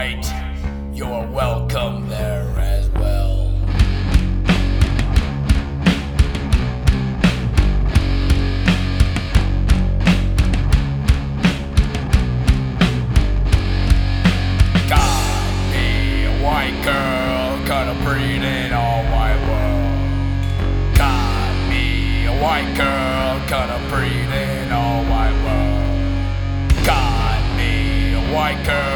right, you're welcome there as well. Got me a white girl, got a breed in all white world. Got me a white girl, got a breed in all white world. Got me a white girl.